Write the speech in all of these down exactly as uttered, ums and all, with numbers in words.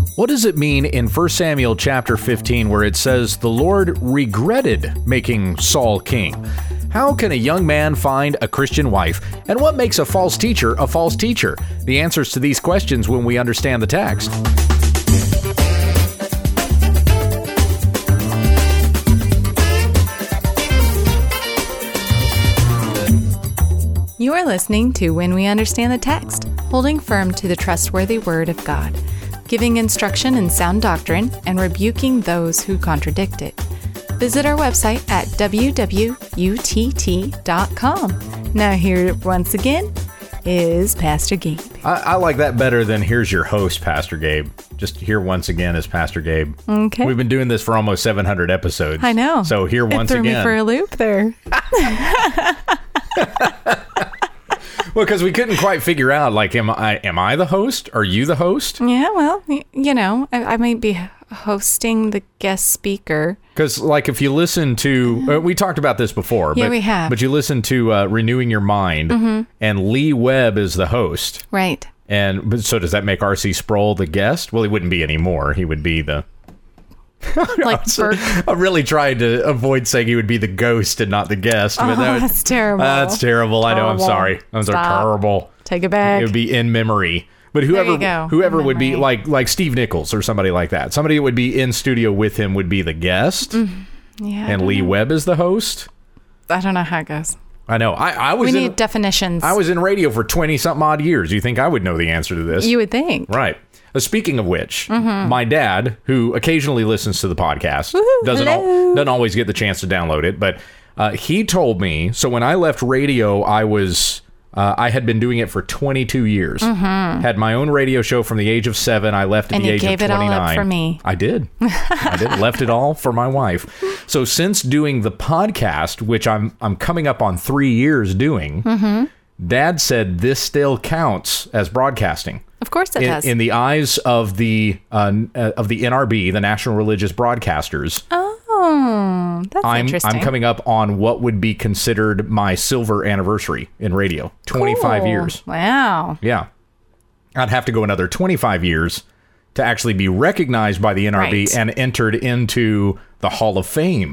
What does it mean in First Samuel chapter fifteen where it says the Lord regretted making Saul king? How can a young man find a Christian wife? And what makes a false teacher a false teacher? The answers to these questions when we understand the text. You are listening to When We Understand the Text, holding firm to the trustworthy Word of God, giving instruction in sound doctrine and rebuking those who contradict it. Visit our website at w w u t t dot com. Now here once again is Pastor Gabe. I, I like that better than here's your host, Pastor Gabe. Just here once again is Pastor Gabe. Okay. We've been doing this for almost seven hundred episodes. I know. So here it once threw again. me for a loop there. Well, because we couldn't quite figure out, like, am I am I the host? Are you the host? Yeah, well, y- you know, I, I might be hosting the guest speaker. Because, like, if you listen to, uh, we talked about this before. Yeah, but, we have. But you listen to uh, Renewing Your Mind, mm-hmm. and Lee Webb is the host. Right. And but so does that make R C Sproul the guest? Well, he wouldn't be anymore. He would be the... Like Bert. I really tried to avoid saying he would be the ghost and not the guest. But Oh, that was, that's terrible. That's terrible. I know. I'm Terrible. sorry. I'm so Stop. terrible. Take it back. It would be in memory. But whoever you go. whoever In would be memory. like like Steve Nichols or somebody like that. Somebody that would be in studio with him would be the guest. Mm, yeah. I And don't Lee know. Webb is the host. I don't know how it goes. I know. I, I was We in, need definitions. I was in radio for twenty something odd years. You think I would know the answer to this? You would think. Right. Uh, speaking of which, Mm-hmm. my dad, who occasionally listens to the podcast, Woohoo, doesn't hello. al- doesn't always get the chance to download it, but uh, he told me. So when I left radio, I was uh, I had been doing it for twenty-two years. Mm-hmm. Had my own radio show from the age of seven. I left at And the you age gave of it all twenty-nine. up for me. I did. I did. Left it all for my wife. So since doing the podcast, which I'm I'm coming up on three years doing, Mm-hmm. Dad said this still counts as broadcasting. Of course it In, does. in the eyes of the uh, uh, of the N R B, the National Religious Broadcasters, oh, that's I'm interesting. I'm coming up on what would be considered my silver anniversary in radio. twenty-five Cool. years. Wow. Yeah, I'd have to go another twenty-five years to actually be recognized by the N R B Right. and entered into the Hall of Fame.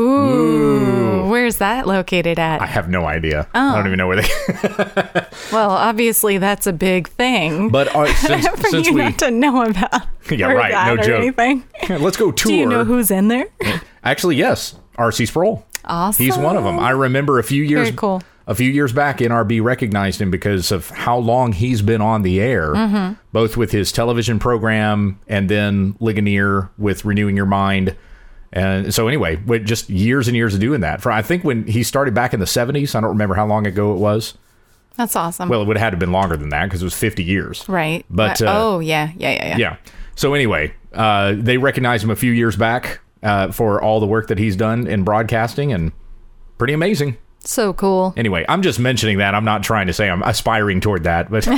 Ooh. Where's that located at? I have no idea. I don't even know where they. Well, obviously that's a big thing. But uh, since, for since you we, not to know about. Yeah, or right, that no or joke. Anything. let's go tour. Do you know who's in there? Actually, yes, R C Sproul. Awesome. He's one of them. I remember a few years Very cool. a few years back, N R B recognized him because of how long he's been on the air, Mm-hmm. both with his television program and then Ligonier with Renewing Your Mind. And so anyway, with just years and years of doing that. For I think when he started back in the seventies, I don't remember how long ago it was. That's awesome. Well, it would have had to have been longer than that because it was fifty years. right. But, Uh, uh, oh, yeah, yeah, yeah, yeah. Yeah. So anyway, uh, they recognized him a few years back uh, for all the work that he's done in broadcasting, and pretty amazing. So cool. Anyway, I'm just mentioning that. I'm not trying to say I'm aspiring toward that, but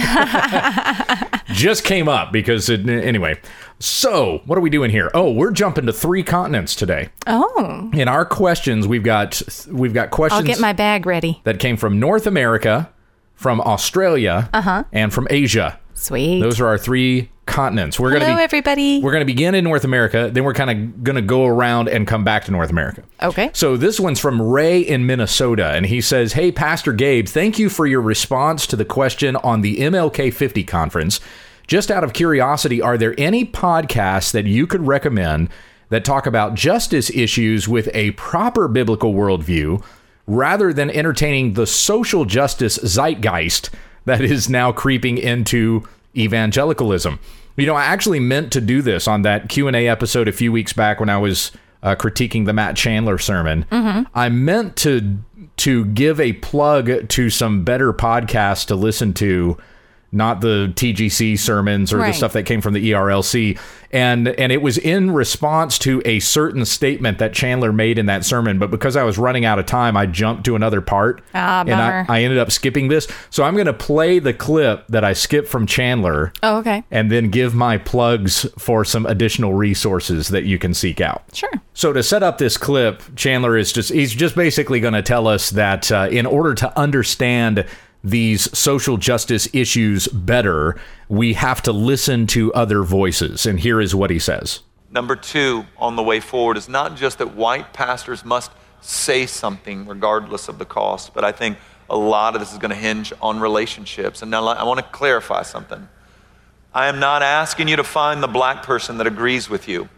just came up because it, anyway. So what are we doing here? Oh, we're jumping to three continents today. Oh, In our questions, we've got we've got questions I'll get my bag ready. that came from North America, from Australia, Uh-huh. and from Asia. Sweet. Those are our three continents. We're Hello, gonna be everybody. we're gonna begin in North America, then we're kind of gonna go around and come back to North America. Okay. So this one's from Ray in Minnesota, and he says, "Hey, Pastor Gabe, thank you for your response to the question on the M L K fifty conference. Just out of curiosity, are there any podcasts that you could recommend that talk about justice issues with a proper biblical worldview, rather than entertaining the social justice zeitgeist that is now creeping into evangelicalism?" You know, I actually meant to do this on that Q and A episode a few weeks back when I was uh, critiquing the Matt Chandler sermon. Mm-hmm. I meant to to give a plug to some better podcasts to listen to, not the T G C sermons or Right. the stuff that came from the E R L C. And and it was in response to a certain statement that Chandler made in that sermon. But because I was running out of time, I jumped to another part. Ah, and I, bummer. I ended up skipping this. So I'm going to play the clip that I skipped from Chandler Oh, okay. and then give my plugs for some additional resources that you can seek out. Sure. So to set up this clip, Chandler is just, he's just basically going to tell us that uh, in order to understand these social justice issues better, we have to listen to other voices. And here is what he says. Number two on the way forward is not just that white pastors must say something regardless of the cost, but I think a lot of this is going to hinge on relationships. And now I want to clarify something. I am not asking you to find the black person that agrees with you.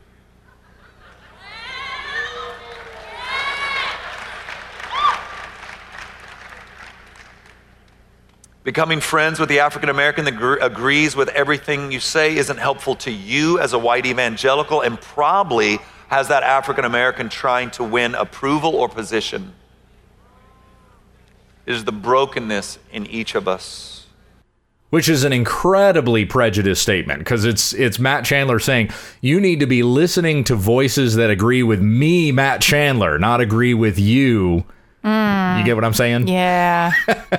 Becoming friends with the African American that gr- agrees with everything you say isn't helpful to you as a white evangelical, and probably has that African American trying to win approval or position. It is the brokenness in each of us. Which is an incredibly prejudiced statement, because it's it's Matt Chandler saying, you need to be listening to voices that agree with me, Matt Chandler, not agree with you. Mm. You get what I'm saying? Yeah.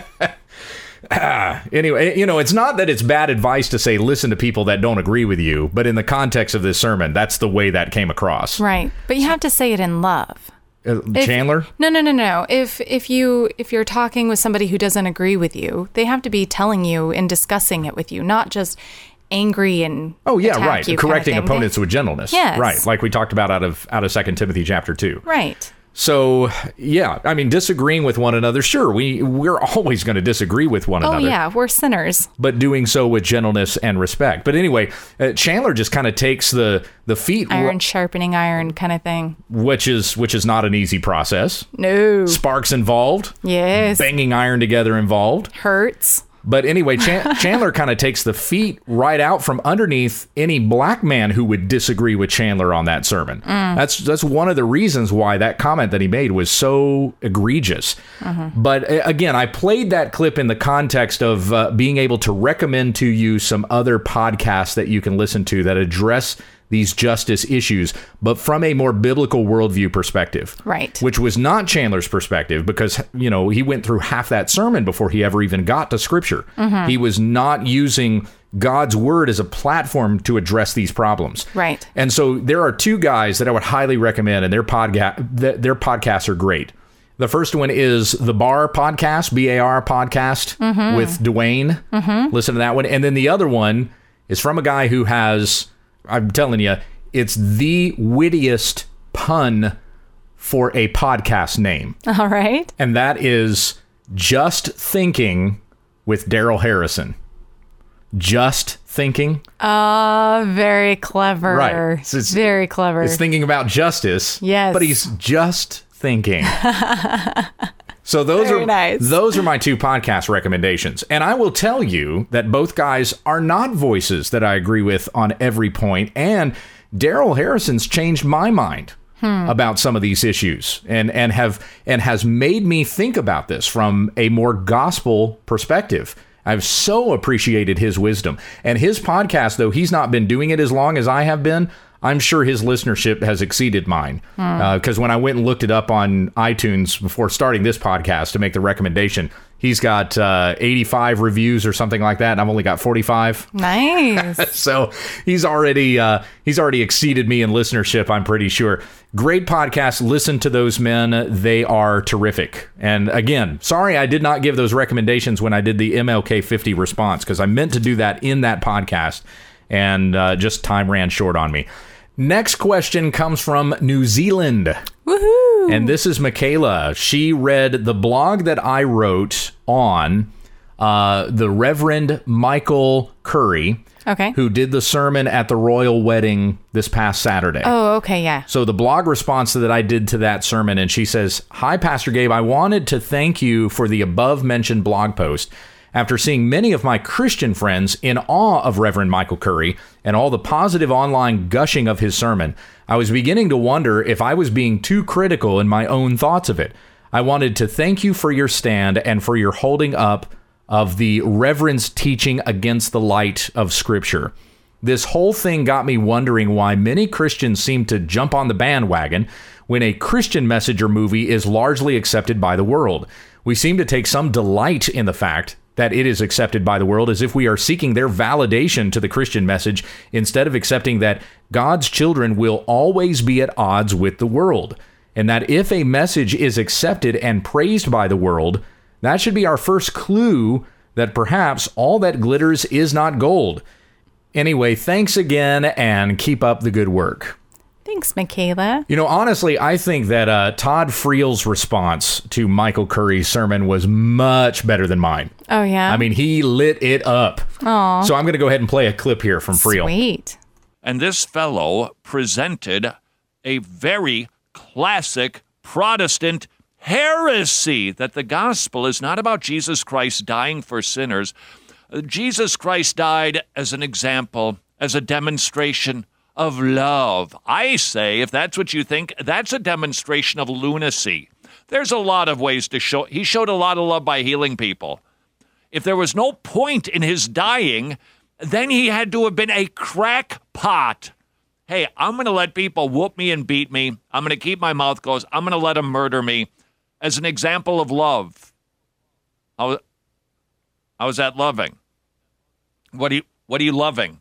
Ah, anyway, you know, it's not that it's bad advice to say listen to people that don't agree with you, but in the context of this sermon, that's the way that came across. Right. But you have to say it in love. Uh, If- Chandler? No, no, no, no. If if you if you're talking with somebody who doesn't agree with you, they have to be telling you and discussing it with you, not just angry and Oh yeah, attack right. you kind of Correcting thing. opponents with gentleness. Yes. Right. Like we talked about out of out of Second Timothy chapter two. Right. So yeah, I mean, disagreeing with one another, sure, we we're always going to disagree with one Oh another. yeah, we're sinners. But doing so with gentleness and respect. But anyway, uh, Chandler just kind of takes the the feet, Iron sharpening iron kind of thing. which is which is not an easy process. No. Sparks involved. Yes. Banging iron together involved. Hurts. But anyway, Chan- Chandler kind of takes the feet right out from underneath any black man who would disagree with Chandler on that sermon. Mm. That's that's one of the reasons why that comment that he made was so egregious. Mm-hmm. But uh, again, I played that clip in the context of uh, being able to recommend to you some other podcasts that you can listen to that address these justice issues, but from a more biblical worldview perspective. Right. Which was not Chandler's perspective, because, you know, he went through half that sermon before he ever even got to Scripture. Mm-hmm. He was not using God's word as a platform to address these problems. Right. And so there are two guys that I would highly recommend, and their podcast, their podcasts are great. The first one is the Bar Podcast, B A R Podcast, Mm-hmm. with Dwayne. Mm-hmm. Listen to that one. And then the other one is from a guy who has, I'm telling you, it's the wittiest pun for a podcast name. All right. And that is Just Thinking with Daryl Harrison. Just Thinking. Uh, very clever. Right. It's- it's- very clever. It's thinking about justice. Yes. But he's just thinking. So those Very are nice. those are my two podcast recommendations. And I will tell you that both guys are not voices that I agree with on every point. And Daryl Harrison's changed my mind hmm. about some of these issues and, and have and has made me think about this from a more gospel perspective. I've so appreciated his wisdom. And his podcast, though he's not been doing it as long as I have been, I'm sure his listenership has exceeded mine. Because uh, when I went and looked it up on iTunes before starting this podcast to make the recommendation, he's got uh, eighty-five reviews or something like that, and I've only got forty-five. Nice. So he's already uh, he's already exceeded me in listenership, I'm pretty sure. Great podcast. Listen to those men. They are terrific. And again, sorry I did not give those recommendations when I did the M L K fifty response, because I meant to do that in that podcast, and uh, just time ran short on me. Next question comes from New Zealand. Woohoo! And this is Michaela. She read the blog that I wrote on uh, the Reverend Michael Curry, Okay. who did the sermon at the royal wedding this past Saturday. Oh, okay, yeah. So the blog response that I did to that sermon, and she says, "Hi, Pastor Gabe. I wanted to thank you for the above-mentioned blog post. After seeing many of my Christian friends in awe of Reverend Michael Curry and all the positive online gushing of his sermon, I was beginning to wonder if I was being too critical in my own thoughts of it. I wanted to thank you for your stand and for your holding up of the Reverend's teaching against the light of Scripture. This whole thing got me wondering why many Christians seem to jump on the bandwagon when a Christian message or movie is largely accepted by the world. We seem to take some delight in the fact that it is accepted by the world, as if we are seeking their validation to the Christian message instead of accepting that God's children will always be at odds with the world, and that if a message is accepted and praised by the world, That should be our first clue that perhaps all that glitters is not gold. Anyway, thanks again, and keep up the good work. Thanks, Michaela. You know, honestly, I think that uh, Todd Friel's response to Michael Curry's sermon was much better than mine. Oh, yeah? I mean, he lit it up. Aw. So I'm going to go ahead and play a clip here from Friel. Sweet. And this fellow presented a very classic Protestant heresy that the gospel is not about Jesus Christ dying for sinners. Jesus Christ died as an example, as a demonstration of love. I say, if that's what you think, that's a demonstration of lunacy. There's a lot of ways to show. He showed a lot of love by healing people. If there was no point in his dying, then he had to have been a crackpot. Hey, I'm going to let people whoop me and beat me. I'm going to keep my mouth closed. I'm going to let them murder me as an example of love. How, how is that loving? What are you, what are you loving?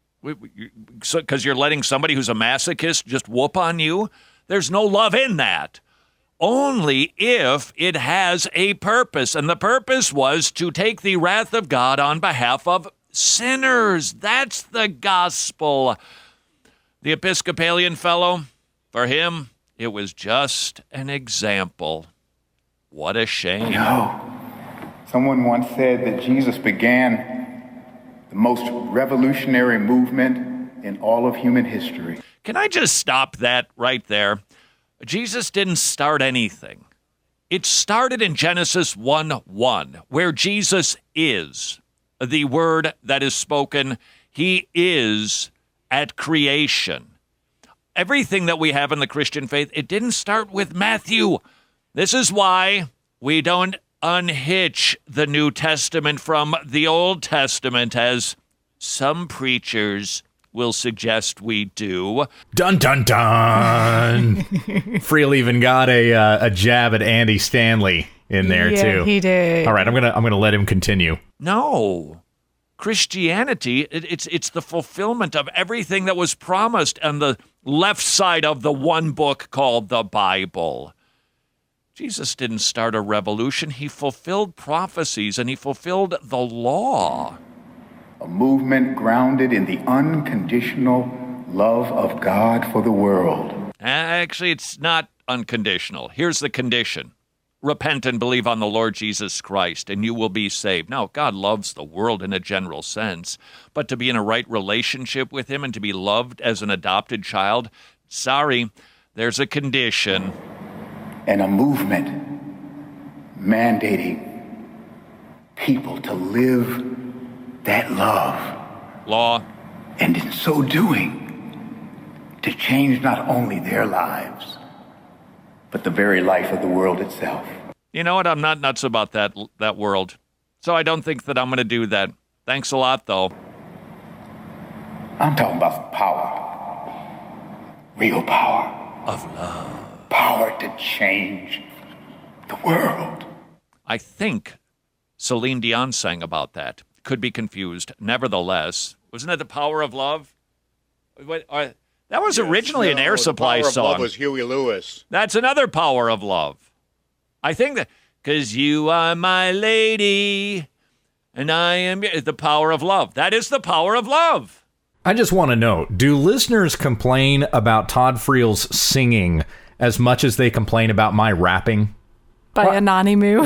Because so, you're letting somebody who's a masochist just whoop on you? There's no love in that. Only if it has a purpose. And the purpose was to take the wrath of God on behalf of sinners. That's the gospel. The Episcopalian fellow, for him, it was just an example. What a shame. No. Someone once said that Jesus began the most revolutionary movement in all of human history. Can I just stop that right there? Jesus didn't start anything. It started in Genesis one one, where Jesus is the word that is spoken. He is at creation. Everything that we have in the Christian faith, it didn't start with Matthew. This is why we don't unhitch the New Testament from the Old Testament, as some preachers will suggest we do. Dun, dun, dun. Friel even got a uh, a jab at Andy Stanley in there, yeah, too. He did. All right, I'm gonna I'm gonna let him continue. No. Christianity, it, it's it's the fulfillment of everything that was promised on the left side of the one book called the Bible. Jesus didn't start a revolution. He fulfilled prophecies, and he fulfilled the law. A movement grounded in the unconditional love of God for the world. Actually, it's not unconditional. Here's the condition. Repent and believe on the Lord Jesus Christ, and you will be saved. Now, God loves the world in a general sense, but to be in a right relationship with him and to be loved as an adopted child, sorry, there's a condition. And a movement mandating people to live that love. Law. And in so doing, to change not only their lives, but the very life of the world itself. You know what? I'm not nuts about that that world. So I don't think that I'm going to do that. Thanks a lot, though. I'm talking about power. Real power. Of love. Power to change the world. I think Celine Dion sang about that. Could be confused. Nevertheless, wasn't it The Power of Love? What, uh, that was Yes, originally no, an Air Supply the Power song. Of Love was Huey Lewis. That's another Power of Love. I think that, because you are my lady, and I am the power of love. That is the power of love. I just want to know, do listeners complain about Todd Friel's singing as much as they complain about my rapping? By What? Anonymoo.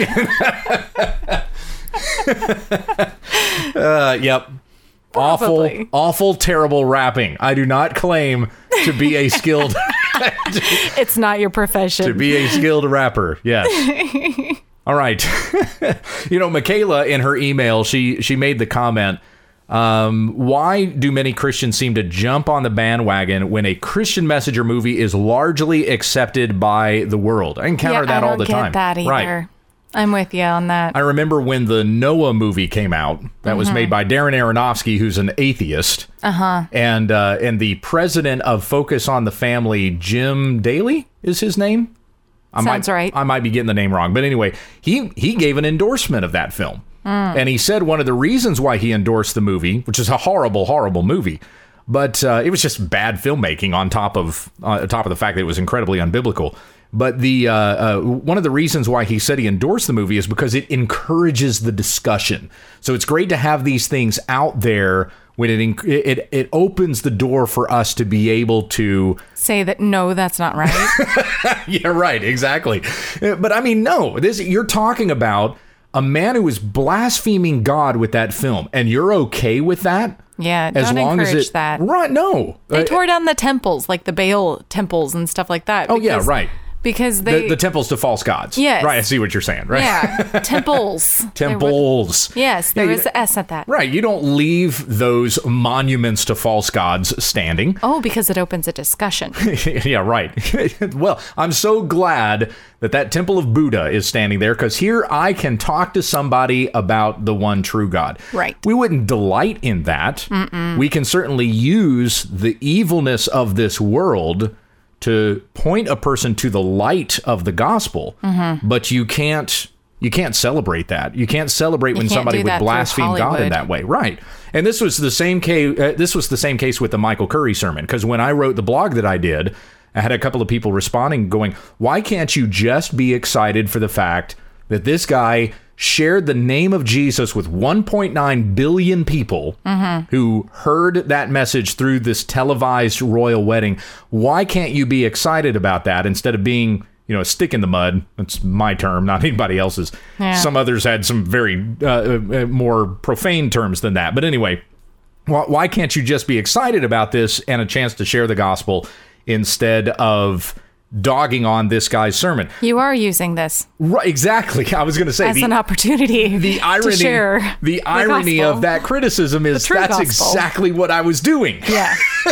uh, yep. Probably. Awful, awful, terrible rapping. I do not claim to be a skilled It's not your profession. to be a skilled rapper. Yes. All right. You know, Michaela, in her email, she she made the comment, um, why do many Christians seem to jump on the bandwagon when a Christian message or movie is largely accepted by the world? I encounter yeah, that I all don't the get time. that either. Right. I'm with you on that. I remember when the Noah movie came out, that Mm-hmm. was made by Darren Aronofsky, who's an atheist. Uh-huh. And uh, and the president of Focus on the Family, Jim Daly, is his name? I Sounds might, right. I might be getting the name wrong. But anyway, he, he gave an endorsement of that film. Mm. And he said one of the reasons why he endorsed the movie, which is a horrible, horrible movie, but uh, it was just bad filmmaking on top of uh, top of the fact that it was incredibly unbiblical. But the uh, uh, one of the reasons why he said he endorsed the movie is because it encourages the discussion. So it's great to have these things out there when it it it opens the door for us to be able to say that no, that's not right. Yeah, right, exactly. But I mean, no, this you're talking about a man who is blaspheming God with that film, and you're okay with that? Yeah, as don't long encourage as it, that. Right? No, they uh, tore down the temples, like the Baal temples and stuff like that. Oh yeah, right. Because they the, the temples to false gods. Yes. Right. I see what you're saying. Right. Yeah. Temples. Temples. Yes, there yeah, was an S at that. Right. You don't leave those monuments to false gods standing. Oh, because it opens a discussion. Yeah, right. Well, I'm so glad that that temple of Buddha is standing there, because here I can talk to somebody about the one true God. Right. We wouldn't delight in that. Mm-mm. We can certainly use the evilness of this world to point a person to the light of the gospel, mm-hmm. but you can't you can't celebrate that. You can't celebrate you when can't somebody would blaspheme God in that way, right? And this was the same case. Uh, this was the same case with the Michael Curry sermon, because when I wrote the blog that I did, I had a couple of people responding, going, "Why can't you just be excited for the fact that this guy shared the name of Jesus with one point nine billion people mm-hmm. who heard that message through this televised royal wedding? Why can't you be excited about that instead of being, you know, a stick in the mud?" That's my term, not anybody else's. Yeah. Some others had some very uh, more profane terms than that. But anyway, why, why can't you just be excited about this and a chance to share the gospel instead of dogging on this guy's sermon? You are using this. Right, exactly. I was going to say as the, an opportunity the irony, to share the, the irony gospel. Of that criticism is that's gospel. exactly what I was doing. Yeah.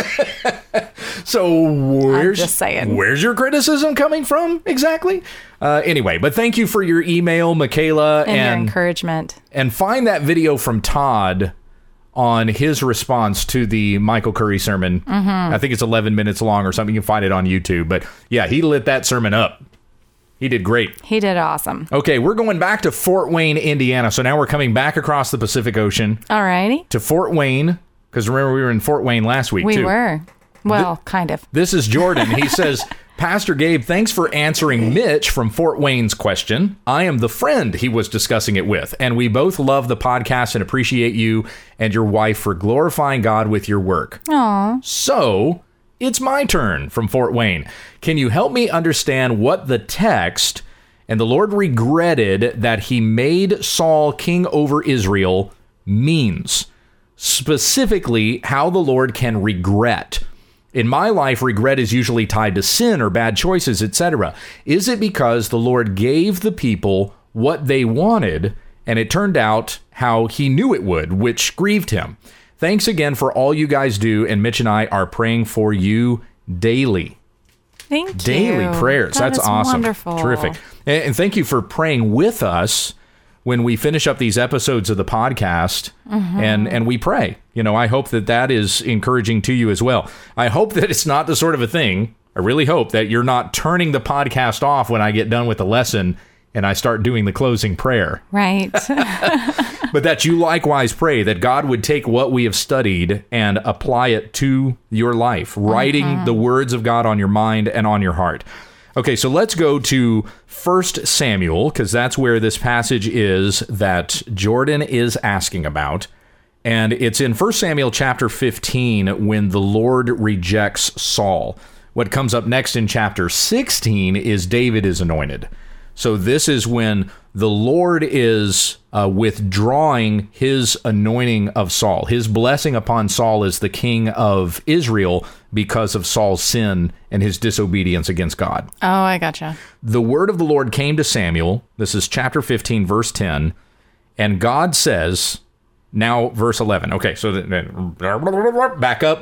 So where's I'm just saying. Where's your criticism coming from exactly? Uh, anyway, but thank you for your email, Michaela, and, and your encouragement. And find that video from Todd on his response to the Michael Curry sermon. Mm-hmm. I think it's eleven minutes long or something. You can find it on YouTube. But yeah, he lit that sermon up. He did great. He did awesome. Okay, we're going back to Fort Wayne, Indiana. So now we're coming back across the Pacific Ocean. All righty. To Fort Wayne, because remember we were in Fort Wayne last week, we too. We were. Well, Th- kind of. This is Jordan. He says, "Pastor Gabe, thanks for answering Mitch from Fort Wayne's question. I am the friend he was discussing it with, and we both love the podcast and appreciate you and your wife for glorifying God with your work. Aww. So, it's my turn from Fort Wayne. Can you help me understand what the text, 'and the Lord regretted that he made Saul king over Israel,' means? Specifically, how the Lord can regret. In my life, regret is usually tied to sin or bad choices, et cetera. Is it because the Lord gave the people what they wanted, and it turned out how he knew it would, which grieved him? Thanks again for all you guys do, and Mitch and I are praying for you daily." Thank you. Daily prayers. That That's is awesome. Wonderful. Terrific. And, and thank you for praying with us when we finish up these episodes of the podcast, mm-hmm. and, and we pray. You know, I hope that that is encouraging to you as well. I hope that it's not the sort of a thing, I really hope that you're not turning the podcast off when I get done with the lesson and I start doing the closing prayer. Right. But that you likewise pray that God would take what we have studied and apply it to your life, writing mm-hmm. the words of God on your mind and on your heart. Okay, so let's go to First Samuel, because that's where this passage is that Jordan is asking about. And it's in First Samuel chapter fifteen when the Lord rejects Saul. What comes up next in chapter sixteen is David is anointed. So this is when the Lord is uh, withdrawing his anointing of Saul. His blessing upon Saul as the king of Israel because of Saul's sin and his disobedience against God. Oh, I gotcha. The word of the Lord came to Samuel. This is chapter fifteen, verse ten. And God says, now verse eleven. Okay, so then back up.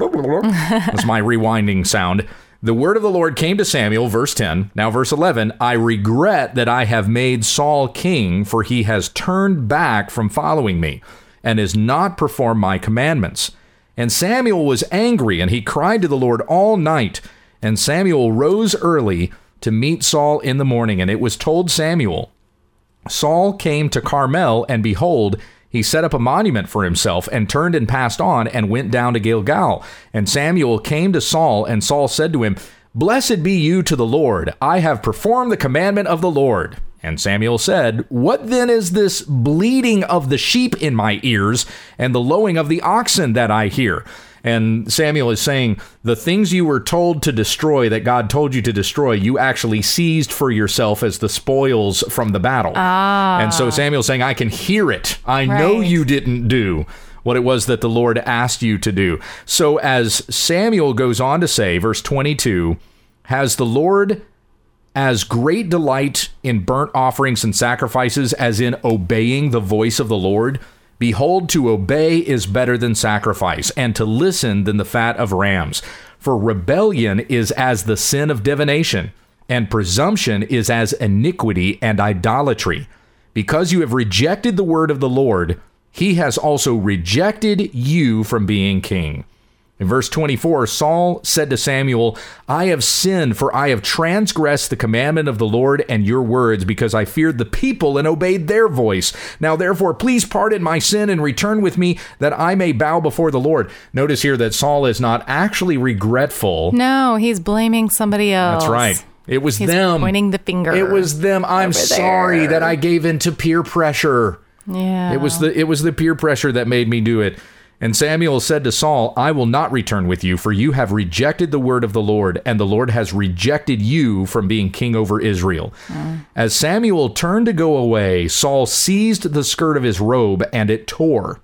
That's my rewinding sound. The word of the Lord came to Samuel, verse ten. Now verse eleven, I regret that I have made Saul king, for he has turned back from following me and has not performed my commandments. And Samuel was angry, and he cried to the Lord all night. And Samuel rose early to meet Saul in the morning. And it was told Samuel, Saul came to Carmel, and behold, he set up a monument for himself and turned and passed on and went down to Gilgal. And Samuel came to Saul, and Saul said to him, Blessed be you to the Lord. I have performed the commandment of the Lord. And Samuel said, What then is this bleating of the sheep in my ears and the lowing of the oxen that I hear? And Samuel is saying, the things you were told to destroy, that God told you to destroy, you actually seized for yourself as the spoils from the battle. Ah. And so Samuel's saying, I can hear it. I know Right. you didn't do what it was that the Lord asked you to do. So as Samuel goes on to say, verse twenty-two, has the Lord as great delight in burnt offerings and sacrifices as in obeying the voice of the Lord? Behold, to obey is better than sacrifice, and to listen than the fat of rams. For rebellion is as the sin of divination, and presumption is as iniquity and idolatry. Because you have rejected the word of the Lord, he has also rejected you from being king. In verse twenty-four, Saul said to Samuel, I have sinned, for I have transgressed the commandment of the Lord and your words, because I feared the people and obeyed their voice. Now, therefore, please pardon my sin and return with me, that I may bow before the Lord. Notice here that Saul is not actually regretful. No, he's blaming somebody else. That's right. It was He's them. pointing the finger. It was them. I'm over sorry there. that I gave in to peer pressure. Yeah. It was the it was the peer pressure that made me do it. And Samuel said to Saul, I will not return with you, for you have rejected the word of the Lord, and the Lord has rejected you from being king over Israel. Mm. As Samuel turned to go away, Saul seized the skirt of his robe, and it tore.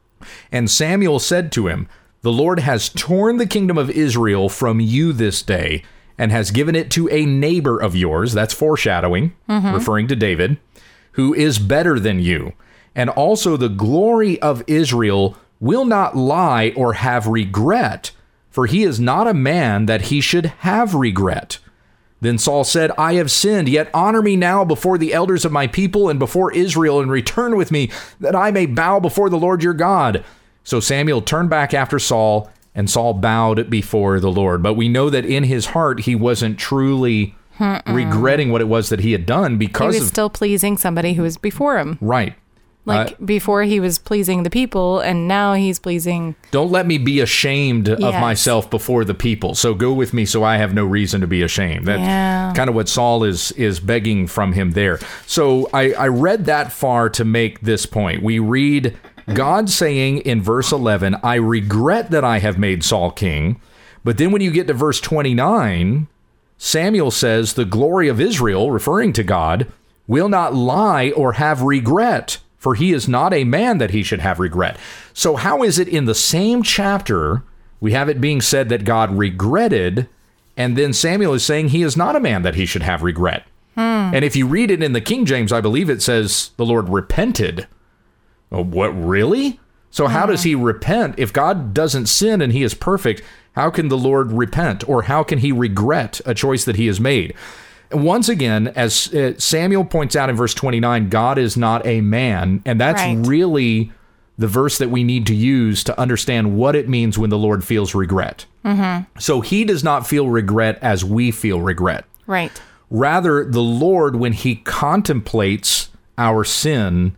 And Samuel said to him, The Lord has torn the kingdom of Israel from you this day, and has given it to a neighbor of yours, that's foreshadowing, mm-hmm. referring to David, who is better than you. And also the glory of Israel will not lie or have regret, for he is not a man that he should have regret. Then Saul said, I have sinned, yet honor me now before the elders of my people and before Israel, and return with me, that I may bow before the Lord your God. So Samuel turned back after Saul, and Saul bowed before the Lord. But we know that in his heart, he wasn't truly Mm-mm. regretting what it was that he had done, because he was of, still pleasing somebody who was before him. Right. Like uh, before he was pleasing the people, and now he's pleasing. Don't let me be ashamed yes. of myself before the people. So go with me, so I have no reason to be ashamed. That's yeah. kind of what Saul is is begging from him there. So I, I read that far to make this point. We read God saying in verse eleven, I regret that I have made Saul king. But then when you get to verse twenty-nine, Samuel says, the glory of Israel, referring to God, will not lie or have regret, for he is not a man that he should have regret. So how is it in the same chapter we have it being said that God regretted, and then Samuel is saying he is not a man that he should have regret? Hmm. And if you read it in the King James, I believe it says the Lord repented. Oh, what, really? So how does he repent? If God doesn't sin and he is perfect, how can the Lord repent? Or how can he regret a choice that he has made? Once again, as uh, Samuel points out in verse twenty-nine, God is not a man. And that's right. really the verse that we need to use to understand what it means when the Lord feels regret. Mm-hmm. So he does not feel regret as we feel regret. Right. Rather, the Lord, when he contemplates our sin,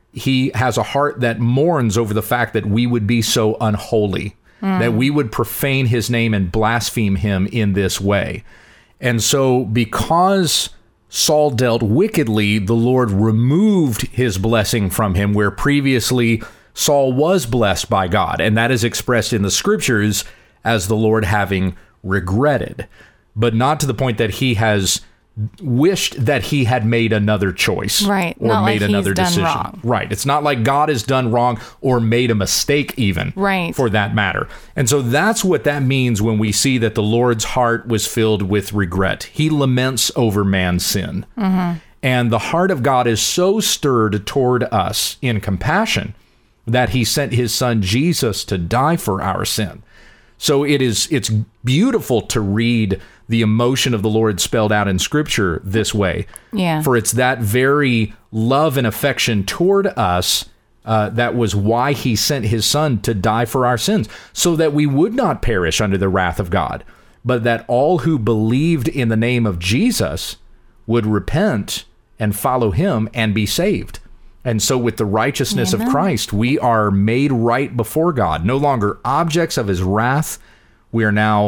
he has a heart that mourns over the fact that we would be so unholy, mm. that we would profane his name and blaspheme him in this way. And so because Saul dealt wickedly, the Lord removed his blessing from him, where previously Saul was blessed by God. And that is expressed in the scriptures as the Lord having regretted, but not to the point that he has wished that he had made another choice, right? Or not made like another he's done decision. Wrong. Right. It's not like God has done wrong or made a mistake, even, right, for that matter. And so that's what that means when we see that the Lord's heart was filled with regret. He laments over man's sin. Mm-hmm. And the heart of God is so stirred toward us in compassion that he sent his son Jesus to die for our sin. So it is it's beautiful to read the emotion of the Lord spelled out in Scripture this way. Yeah. For it's that very love and affection toward us uh, that was why he sent his son to die for our sins, so that we would not perish under the wrath of God, but that all who believed in the name of Jesus would repent and follow him and be saved. And so with the righteousness Amen. Of Christ, we are made right before God, no longer objects of his wrath. We are now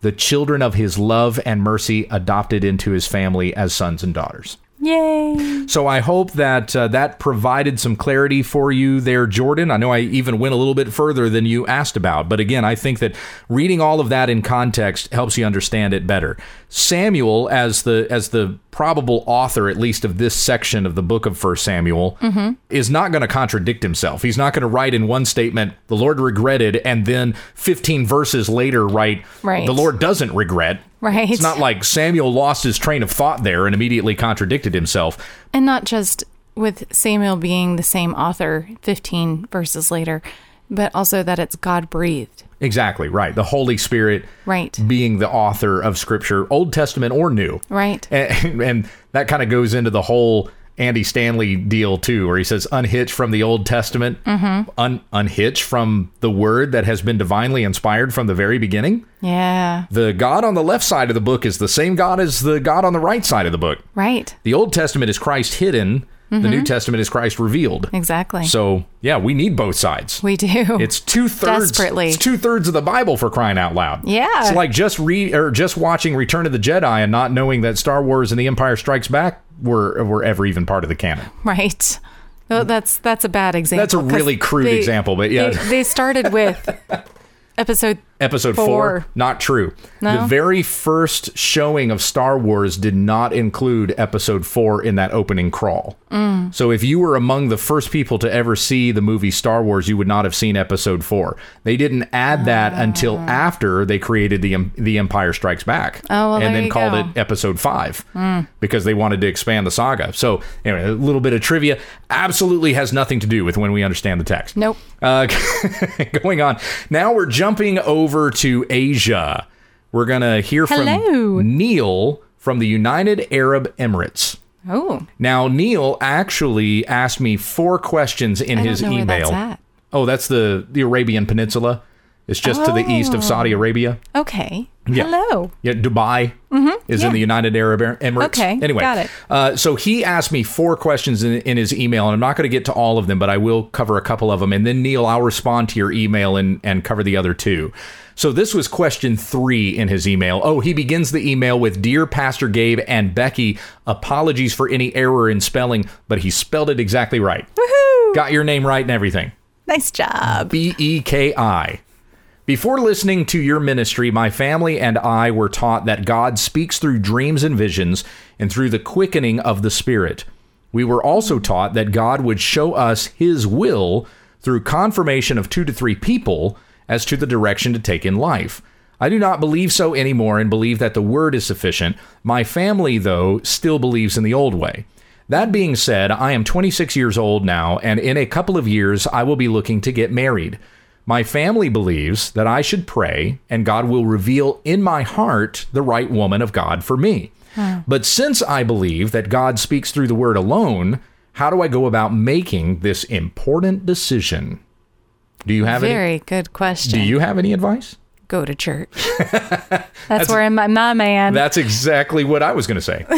the children of his love and mercy adopted into his family as sons and daughters. Yay. So I hope that uh, that provided some clarity for you there, Jordan. I know I even went a little bit further than you asked about. But again, I think that reading all of that in context helps you understand it better. Samuel, as the as the probable author, at least of this section of the book of First Samuel, mm-hmm. is not going to contradict himself. He's not going to write in one statement, the Lord regretted, and then fifteen verses later write, right. the Lord doesn't regret. Right. It's not like Samuel lost his train of thought there and immediately contradicted himself. And not just with Samuel being the same author fifteen verses later, but also that it's God-breathed. Exactly, right. The Holy Spirit right. being the author of Scripture, Old Testament or New. Right. And, and that kind of goes into the whole Andy Stanley deal, too, where he says unhitch from the Old Testament, mm-hmm. un, unhitch from the Word that has been divinely inspired from the very beginning. Yeah. The God on the left side of the book is the same God as the God on the right side of the book. Right. The Old Testament is Christ hidden. Mm-hmm. The New Testament is Christ revealed. Exactly. So, yeah, we need both sides. We do. It's two thirds. Desperately. It's two thirds of the Bible, for crying out loud. Yeah. It's like just re or just watching Return of the Jedi and not knowing that Star Wars and The Empire Strikes Back were were ever even part of the canon. Right. Oh, that's that's a bad example. That's a really crude they, example, but yeah. They, they started with episode Episode four. four, not true. No? The very first showing of Star Wars did not include episode four in that opening crawl. Mm. So if you were among the first people to ever see the movie Star Wars, you would not have seen episode four. They didn't add that uh. until after they created the the Empire Strikes Back. Oh, well, and there then you called go. it episode five mm. because they wanted to expand the saga. So anyway, a little bit of trivia absolutely has nothing to do with when we understand the text. Nope. Uh, going on. Now we're jumping over to Asia. We're going to hear Hello. from Neil from the United Arab Emirates. Oh. Now, Neil actually asked me four questions in I his don't know email. Where that's at. Oh, that's the, the Arabian Peninsula. It's just oh. to the east of Saudi Arabia. Okay. Yeah. Hello. Yeah, Dubai mm-hmm. is yeah. in the United Arab Emirates. Okay, anyway, got it. Uh, so he asked me four questions in, in his email, and I'm not going to get to all of them, but I will cover a couple of them. And then, Neil, I'll respond to your email and, and cover the other two. So this was question three in his email. Oh, he begins the email with, Dear Pastor Gabe and Becky, apologies for any error in spelling, but he spelled it exactly right. Woohoo! Got your name right and everything. Nice job. B E K I. Before listening to your ministry, my family and I were taught that God speaks through dreams and visions and through the quickening of the Spirit. We were also taught that God would show us his will through confirmation of two to three people as to the direction to take in life. I do not believe so anymore and believe that the word is sufficient. My family, though, still believes in the old way. That being said, I am twenty-six years old now, and in a couple of years, I will be looking to get married. My family believes that I should pray, and God will reveal in my heart the right woman of God for me. Hmm. But since I believe that God speaks through the word alone, how do I go about making this important decision? Do you have Very any? Very good question. Do you have any advice? Go to church. That's, that's where I'm my man. That's exactly what I was going to say.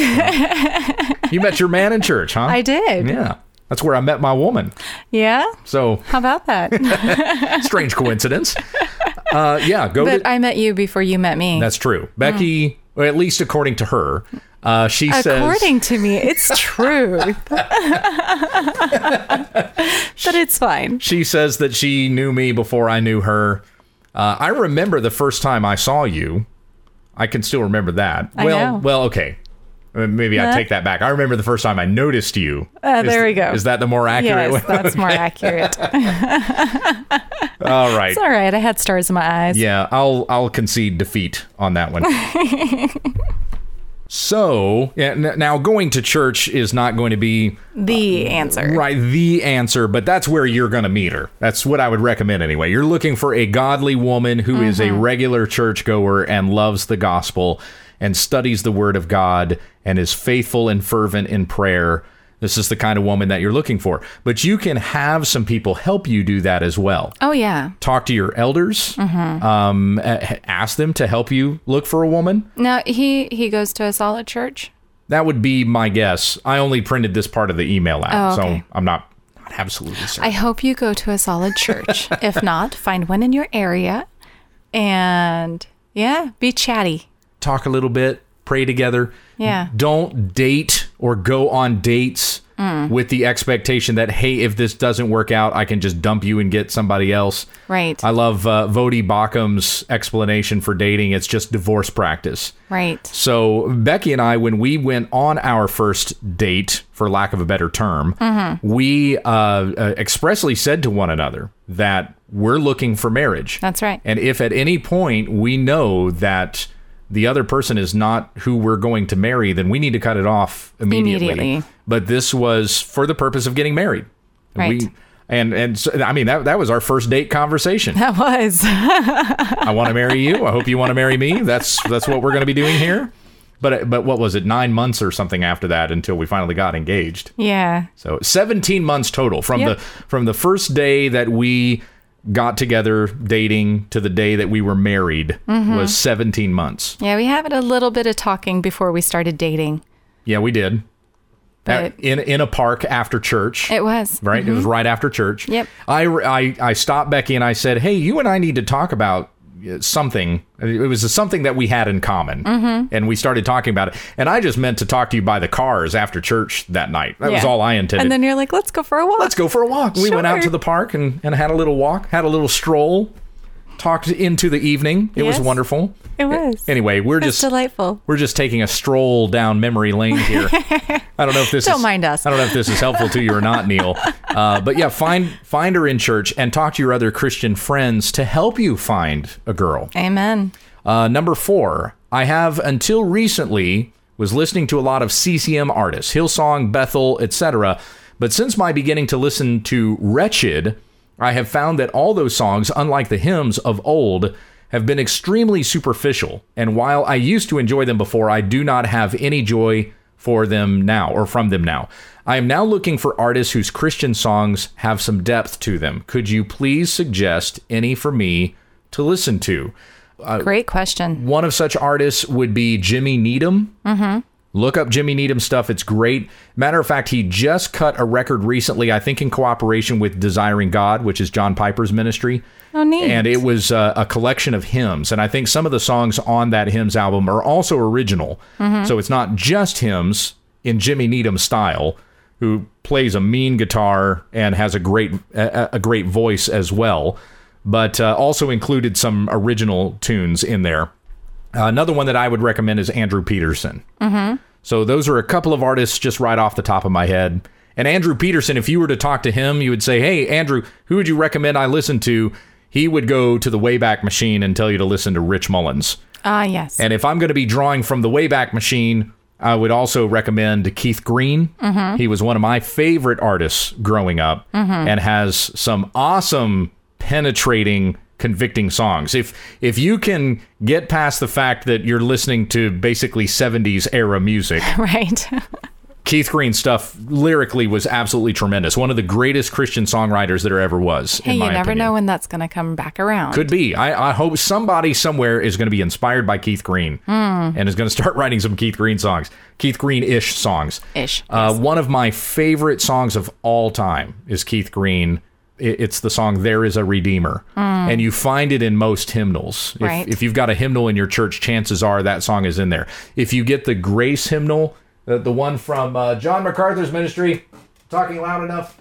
You met your man in church, huh? I did. Yeah. That's where I met my woman. Yeah? So how about that? Strange coincidence. Uh, yeah, go but to... I met you before you met me. That's true. Becky, mm. or at least according to her, uh, she according says... According to me, it's true. But it's fine. She says that she knew me before I knew her. Uh, I remember the first time I saw you. I can still remember that. I well, know. Well, okay. Maybe I take that back. I remember the first time I noticed you. Uh, there is, we go. Is that the more accurate yes, way? That's okay. more accurate. All right. It's all right. I had stars in my eyes. Yeah, I'll I'll concede defeat on that one. So, yeah, n- now going to church is not going to be the uh, answer. Right, the answer, but that's where you're going to meet her. That's what I would recommend anyway. You're looking for a godly woman who mm-hmm. is a regular churchgoer and loves the gospel and studies the word of God and is faithful and fervent in prayer. This is the kind of woman that you're looking for. But you can have some people help you do that as well. Oh, yeah. Talk to your elders. Mm-hmm. Um, ask them to help you look for a woman. Now, he, he goes to a solid church? That would be my guess. I only printed this part of the email out, oh, okay. so I'm not, not absolutely certain. I hope you go to a solid church. If not, find one in your area and Yeah, be chatty. Talk a little bit, pray together. Yeah. Don't date or go on dates mm. with the expectation that, hey, if this doesn't work out, I can just dump you and get somebody else. Right. I love uh, Vodi Bakkum's explanation for dating. It's just divorce practice. Right. So Becky and I, when we went on our first date, for lack of a better term, mm-hmm. we uh, uh, expressly said to one another that we're looking for marriage. That's right. And if at any point we know that the other person is not who we're going to marry, then we need to cut it off immediately. immediately. But this was for the purpose of getting married. Right. We, and and so, I mean, that that was our first date conversation. That was. I want to marry you. I hope you want to marry me. That's that's what we're going to be doing here. But but what was it? Nine months or something after that until we finally got engaged. Yeah. So seventeen months total from yep. the from the first day that we got together dating to the day that we were married mm-hmm. was seventeen months. Yeah, we had a little bit of talking before we started dating. Yeah, we did. At, in in a park after church. It was. Right? Mm-hmm. It was right after church. Yep. I, I, I stopped Becky and I said, hey, you and I need to talk about something. It was something that we had in common. Mm-hmm. And we started talking about it. And I just meant to talk to you by the cars after church that night. That yeah. was all I intended. And then you're like, let's go for a walk. Let's go for a walk. Sure. We went out to the park and, and had a little walk, had a little stroll, talked into the evening. It yes. was wonderful. It was. Anyway, we're That's just delightful. We're just taking a stroll down memory lane here. I don't know if this don't is, mind us. I don't know if this is helpful to you or not, Neil. Uh, but yeah, find find her in church and talk to your other Christian friends to help you find a girl. Amen. Uh, number four, I have until recently was listening to a lot of C C M artists, Hillsong, Bethel, et cetera. But since my beginning to listen to Wretched, I have found that all those songs, unlike the hymns of old, have been extremely superficial. And while I used to enjoy them before, I do not have any joy for them now or from them now. I am now looking for artists whose Christian songs have some depth to them. Could you please suggest any for me to listen to? Uh, Great question. One of such artists would be Jimmy Needham. Mm-hmm. Look up Jimmy Needham stuff. It's great. Matter of fact, he just cut a record recently, I think in cooperation with Desiring God, which is John Piper's ministry. Oh, neat. And it was uh, a collection of hymns. And I think some of the songs on that hymns album are also original. Mm-hmm. So it's not just hymns in Jimmy Needham style, who plays a mean guitar and has a great a, a great voice as well, but uh, also included some original tunes in there. Uh, another one that I would recommend is Andrew Peterson. Mm-hmm. So those are a couple of artists just right off the top of my head. And Andrew Peterson, if you were to talk to him, you would say, hey, Andrew, who would you recommend I listen to? He would go to the Wayback Machine and tell you to listen to Rich Mullins. Ah, uh, yes. And if I'm going to be drawing from the Wayback Machine, I would also recommend Keith Green. Mm-hmm. He was one of my favorite artists growing up mm-hmm. and has some awesome, penetrating, convicting songs. If if you can get past the fact that you're listening to basically seventies era music, right? Keith Green stuff lyrically was absolutely tremendous. One of the greatest Christian songwriters that there ever was. Hey, in my you never opinion. know when that's going to come back around. Could be. I, I hope somebody somewhere is going to be inspired by Keith Green mm. and is going to start writing some Keith Green songs. Keith Green-ish songs. Ish. Uh, yes. One of my favorite songs of all time is Keith Green. It's the song There Is a Redeemer. Mm. And you find it in most hymnals. If, right. if you've got a hymnal in your church, chances are that song is in there. If you get the Grace hymnal, the, the one from uh, John MacArthur's ministry, talking loud enough?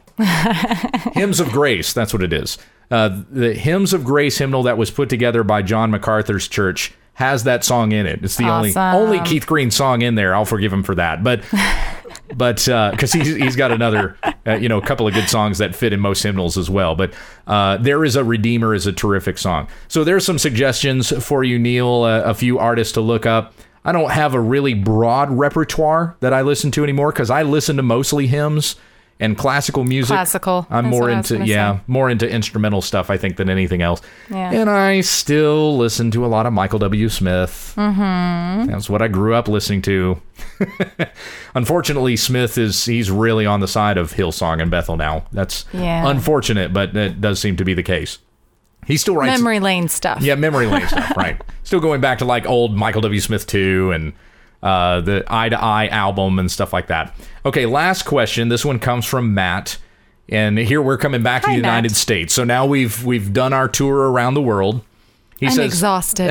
Hymns of Grace, that's what it is. Uh, the Hymns of Grace hymnal that was put together by John MacArthur's church has that song in it. It's the awesome. only only Keith Green song in there. I'll forgive him for that. But but because uh, he's, he's got another, uh, you know, a couple of good songs that fit in most hymnals as well. But uh, There Is a Redeemer is a terrific song. So there's some suggestions for you, Neil, uh, a few artists to look up. I don't have a really broad repertoire that I listen to anymore because I listen to mostly hymns and classical music. Classical. I'm That's more what I was into gonna yeah, say. more into instrumental stuff, I think, than anything else. Yeah. And I still listen to a lot of Michael W. Smith. Mm-hmm. That's what I grew up listening to. Unfortunately, Smith is he's really on the side of Hillsong and Bethel now. That's yeah. unfortunate, but it does seem to be the case. He still writes memory lane stuff. Yeah, memory lane stuff, right. Still going back to like old Michael W. Smith two and uh, the Eye to Eye album and stuff like that. Okay, last question. This one comes from Matt. And here we're coming back to Hi, the United Matt. States. So now we've we've done our tour around the world. He I'm says, exhausted.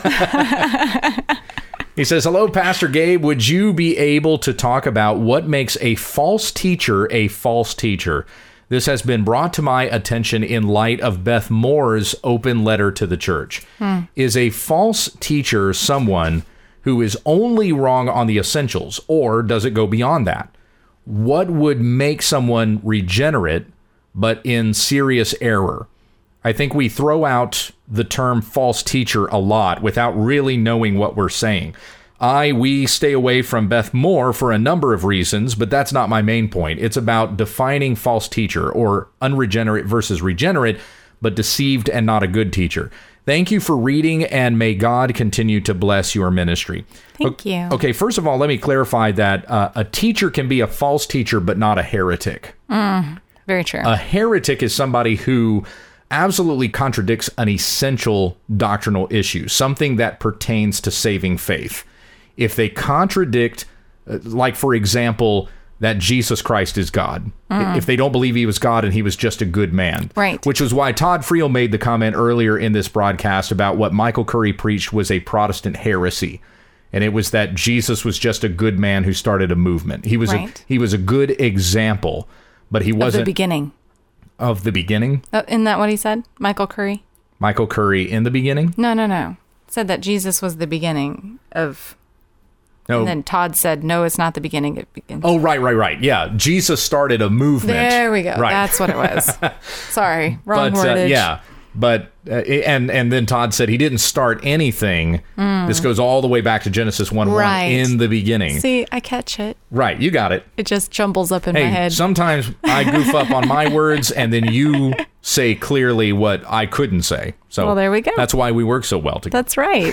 He says, hello, Pastor Gabe. Would you be able to talk about what makes a false teacher a false teacher? This has been brought to my attention in light of Beth Moore's open letter to the church. Hmm. Is a false teacher someone who is only wrong on the essentials, or does it go beyond that? What would make someone regenerate but in serious error? I think we throw out the term false teacher a lot without really knowing what we're saying. I, we stay away from Beth Moore for a number of reasons, but that's not my main point. It's about defining false teacher, or unregenerate versus regenerate, but deceived and not a good teacher. Thank you for reading, and may God continue to bless your ministry. Thank you. Okay, first of all, let me clarify that uh, a teacher can be a false teacher, but not a heretic. Mm, very true. A heretic is somebody who absolutely contradicts an essential doctrinal issue, something that pertains to saving faith. If they contradict, uh, like, for example, that Jesus Christ is God, mm. if they don't believe he was God and he was just a good man, right? Which was why Todd Friel made the comment earlier in this broadcast about what Michael Curry preached was a Protestant heresy. And it was that Jesus was just a good man who started a movement. He was right. a, he was a good example, but he wasn't... Of the beginning. Of the beginning? Oh, isn't that what he said? Michael Curry? Michael Curry in the beginning? No, no, no. Said that Jesus was the beginning of... No. And then Todd said, no, it's not the beginning. It begins. Oh, right, right, right. Yeah. Jesus started a movement. There we go. Right. That's what it was. Sorry. Wrong but, wordage. Uh, yeah. But, uh, and and then Todd said he didn't start anything. Mm. This goes all the way back to Genesis one right. one in the beginning. See, I catch it. Right. You got it. It just jumbles up in hey, my head. Sometimes I goof up on my words and then you say clearly what I couldn't say. So well, there we go. That's why we work so well together. That's right.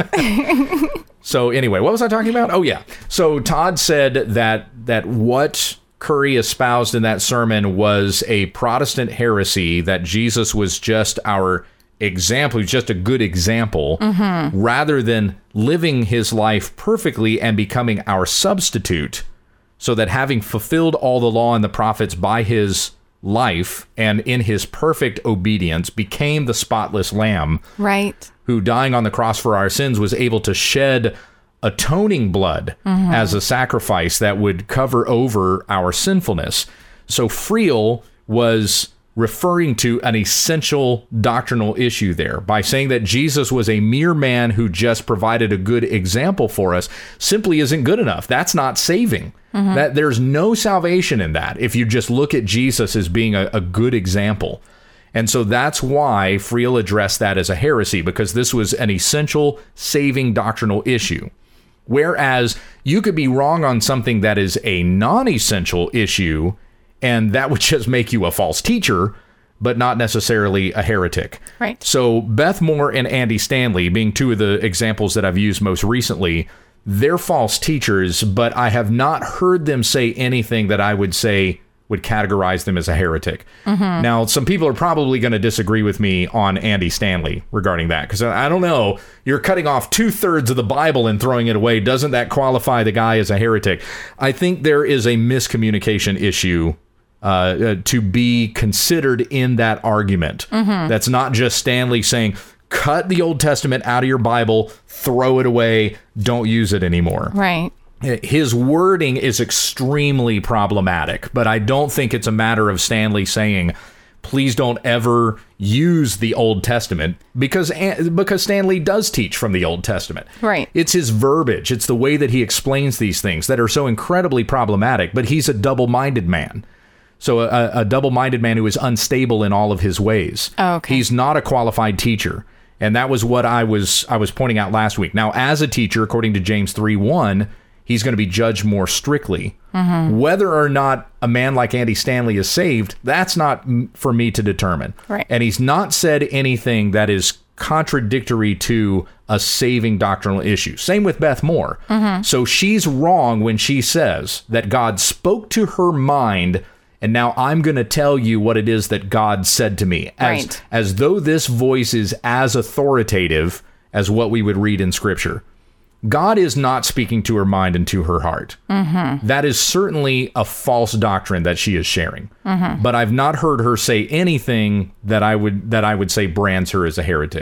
So anyway, what was I talking about? Oh, yeah. So Todd said that that what Curry espoused in that sermon was a Protestant heresy, that Jesus was just our example, he's just a good example, mm-hmm. rather than living his life perfectly and becoming our substitute, so that having fulfilled all the law and the prophets by his life and in his perfect obedience became the spotless lamb, right? Who, dying on the cross for our sins, was able to shed atoning blood mm-hmm. as a sacrifice that would cover over our sinfulness. So Friel was referring to an essential doctrinal issue there by saying that Jesus was a mere man who just provided a good example for us simply isn't good enough. That's not saving. Mm-hmm. That there's no salvation in that if you just look at Jesus as being a, a good example. And so that's why Friel addressed that as a heresy, because this was an essential saving doctrinal issue. Whereas you could be wrong on something that is a non-essential issue, and that would just make you a false teacher, but not necessarily a heretic. Right. So Beth Moore and Andy Stanley, being two of the examples that I've used most recently, they're false teachers, but I have not heard them say anything that I would say would categorize them as a heretic. Mm-hmm. Now, some people are probably going to disagree with me on Andy Stanley regarding that, because I don't know, you're cutting off two thirds of the Bible and throwing it away. Doesn't that qualify the guy as a heretic? I think there is a miscommunication issue uh, uh, to be considered in that argument. Mm-hmm. That's not just Stanley saying, cut the Old Testament out of your Bible, throw it away, don't use it anymore. Right. His wording is extremely problematic, but I don't think it's a matter of Stanley saying, please don't ever use the Old Testament, because because Stanley does teach from the Old Testament. Right. It's his verbiage. It's the way that he explains these things that are so incredibly problematic, but he's a double-minded man. So a, a double-minded man who is unstable in all of his ways. Oh, okay. He's not a qualified teacher. And that was what I was I was pointing out last week. Now, as a teacher, according to James three one, he's going to be judged more strictly. Mm-hmm. Whether or not a man like Andy Stanley is saved, that's not for me to determine. Right. And he's not said anything that is contradictory to a saving doctrinal issue. Same with Beth Moore. Mm-hmm. So she's wrong when she says that God spoke to her mind, and now I'm going to tell you what it is that God said to me. As, right. as though this voice is as authoritative as what we would read in Scripture. God is not speaking to her mind and to her heart. Mm-hmm. That is certainly a false doctrine that she is sharing. Mm-hmm. But I've not heard her say anything that I would that I would say brands her as a heretic.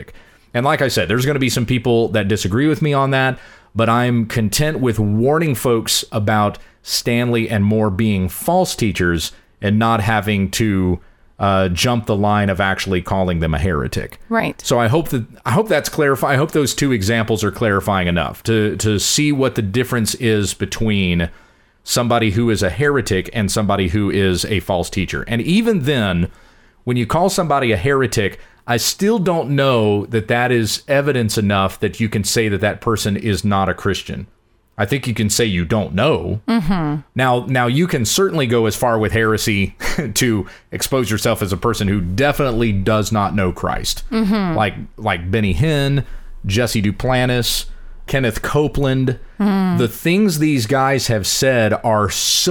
And like I said, there's going to be some people that disagree with me on that, but I'm content with warning folks about Stanley and Moore being false teachers and not having to uh, jump the line of actually calling them a heretic. Right. So I hope that I hope that's clarifying. I hope those two examples are clarifying enough to to see what the difference is between somebody who is a heretic and somebody who is a false teacher. And even then, when you call somebody a heretic, I still don't know that that is evidence enough that you can say that that person is not a Christian. I think you can say you don't know. Mm-hmm. Now, now you can certainly go as far with heresy to expose yourself as a person who definitely does not know Christ. Mm-hmm. Like like Benny Hinn, Jesse Duplantis, Kenneth Copeland. Mm. The things these guys have said are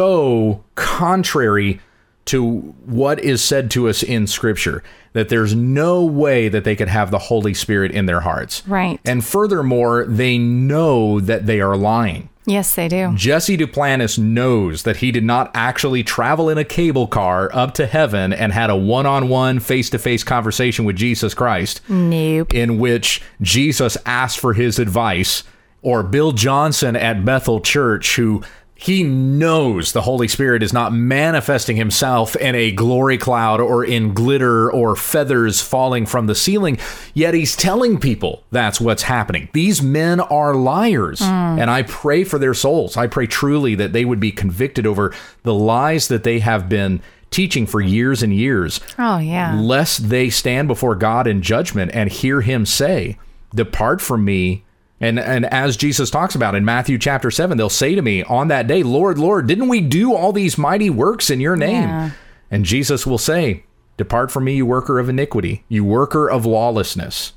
so contrary to what is said to us in Scripture that there's no way that they could have the Holy Spirit in their hearts. Right. And furthermore, they know that they are lying. Yes, they do. Jesse Duplantis knows that he did not actually travel in a cable car up to heaven and had a one-on-one, face-to-face conversation with Jesus Christ. Nope. In which Jesus asked for his advice, or Bill Johnson at Bethel Church, who he knows the Holy Spirit is not manifesting himself in a glory cloud or in glitter or feathers falling from the ceiling, yet he's telling people that's what's happening. These men are liars, mm. and I pray for their souls. I pray truly that they would be convicted over the lies that they have been teaching for years and years. Oh, yeah. Lest they stand before God in judgment and hear him say, "Depart from me." And and as Jesus talks about in Matthew chapter seven, they'll say to me on that day, "Lord, Lord, didn't we do all these mighty works in your name?" Yeah. And Jesus will say, "Depart from me, you worker of iniquity, you worker of lawlessness.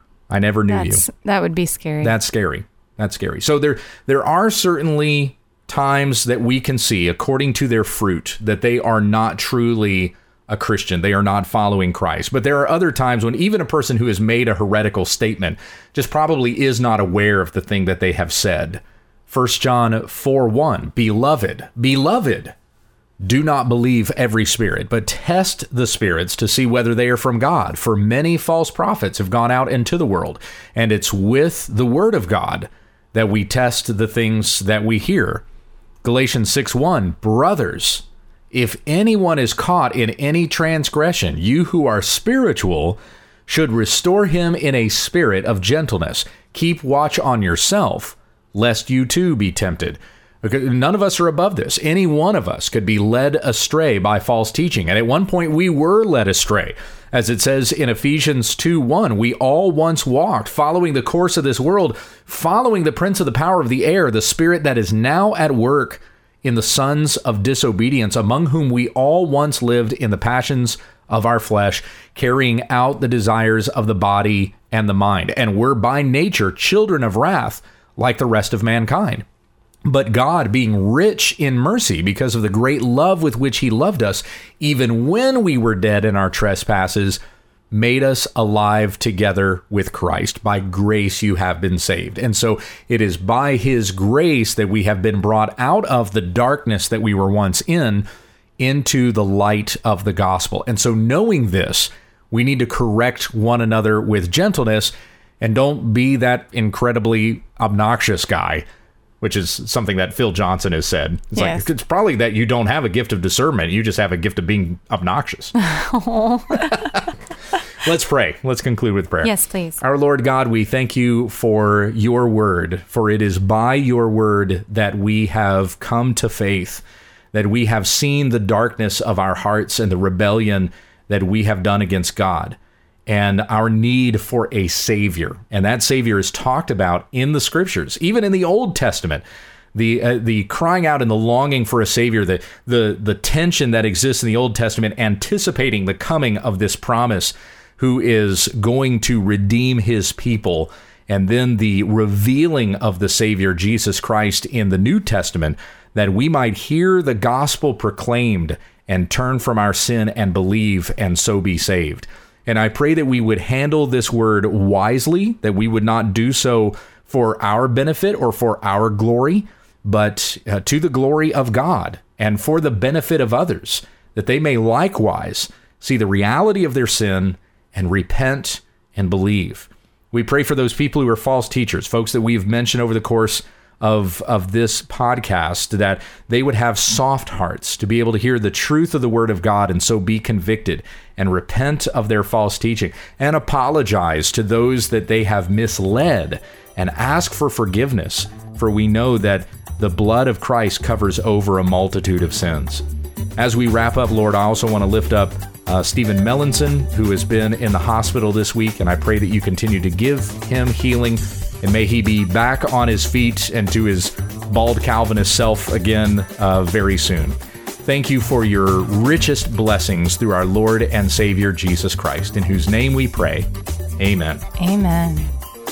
I never knew That's, you." That would be scary. That's scary. That's scary. So there there are certainly times that we can see, according to their fruit, that they are not truly a Christian. They are not following Christ. But there are other times when even a person who has made a heretical statement just probably is not aware of the thing that they have said. First John four one, Beloved, beloved, do not believe every spirit, but test the spirits to see whether they are from God. For many false prophets have gone out into the world, and it's with the word of God that we test the things that we hear. Galatians six one, Brothers, if anyone is caught in any transgression, you who are spiritual should restore him in a spirit of gentleness. Keep watch on yourself, lest you too be tempted. Because none of us are above this. Any one of us could be led astray by false teaching. And at one point we were led astray. As it says in Ephesians two one, we all once walked, following the course of this world, following the prince of the power of the air, the spirit that is now at work in the sons of disobedience, among whom we all once lived in the passions of our flesh, carrying out the desires of the body and the mind, and were by nature children of wrath, like the rest of mankind. But God, being rich in mercy, because of the great love with which he loved us, even when we were dead in our trespasses, made us alive together with Christ. By grace you have been saved. And so it is by his grace that we have been brought out of the darkness that we were once in into the light of the gospel. And so knowing this, we need to correct one another with gentleness, and don't be that incredibly obnoxious guy, which is something that Phil Johnson has said. It's Yes. like, it's probably that you don't have a gift of discernment. You just have a gift of being obnoxious. Let's pray. Let's conclude with prayer. Yes, please. Our Lord God, we thank you for your word, for it is by your word that we have come to faith, that we have seen the darkness of our hearts and the rebellion that we have done against God, and our need for a Savior. And that Savior is talked about in the Scriptures, even in the Old Testament. The uh, the crying out and the longing for a Savior, the, the, the tension that exists in the Old Testament, anticipating the coming of this promise, who is going to redeem his people, and then the revealing of the Savior, Jesus Christ, in the New Testament, that we might hear the gospel proclaimed and turn from our sin and believe and so be saved. And I pray that we would handle this word wisely, that we would not do so for our benefit or for our glory, but uh, to the glory of God and for the benefit of others, that they may likewise see the reality of their sin and repent and believe. We pray for those people who are false teachers, folks that we've mentioned over the course of of this podcast, that they would have soft hearts to be able to hear the truth of the Word of God and so be convicted and repent of their false teaching and apologize to those that they have misled and ask for forgiveness, for we know that the blood of Christ covers over a multitude of sins. As we wrap up, Lord, I also want to lift up uh, Stephen Mellinson, who has been in the hospital this week, and I pray that you continue to give him healing, and may he be back on his feet and to his bald Calvinist self again uh, very soon. Thank you for your richest blessings through our Lord and Savior, Jesus Christ, in whose name we pray. Amen. Amen.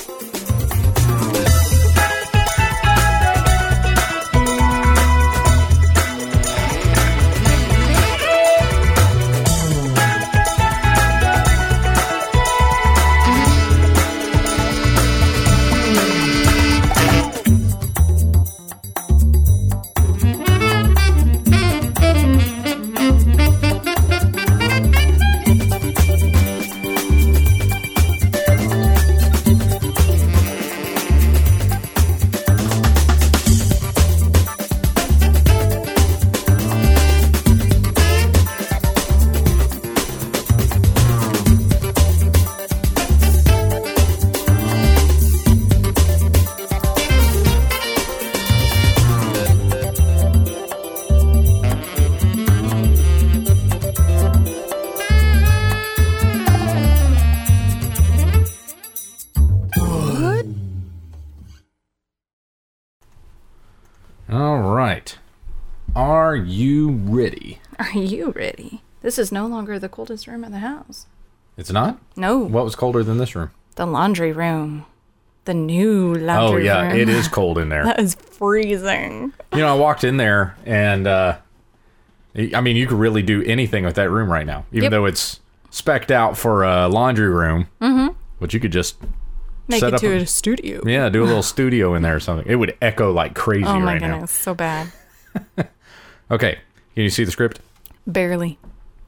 All right. Are you ready? Are you ready? This is no longer the coldest room in the house. It's not? No. What was colder than this room? The laundry room. The new laundry room. Oh, yeah. room. It is cold in there. That is freezing. You know, I walked in there and, uh, I mean, you could really do anything with that room right now, even Yep. though it's spec'd out for a laundry room. Mm-hmm. But you could just Make set it up to a, a studio. Yeah, do a little studio in there or something. It would echo like crazy Oh my right goodness, so bad. now. Okay, can you see the script? Barely.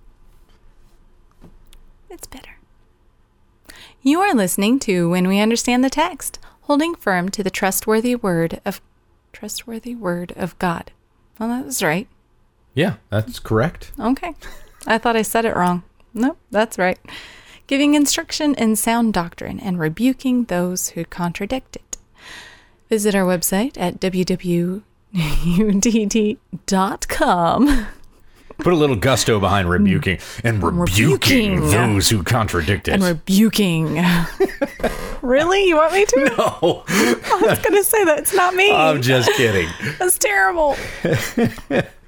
It's better. You are listening to When We Understand the Text, holding firm to the trustworthy word of trustworthy word of God. Well, that was right. Yeah, that's correct. Okay. I thought I said it wrong. Nope, that's right. Giving instruction in sound doctrine and rebuking those who contradict it. Visit our website at w w w d d dot com. Put a little gusto behind rebuking and rebuking, Rebuking. those who contradict it. And rebuking. Really? You want me to? No, I was going to say that. It's not me. I'm just kidding. That's terrible.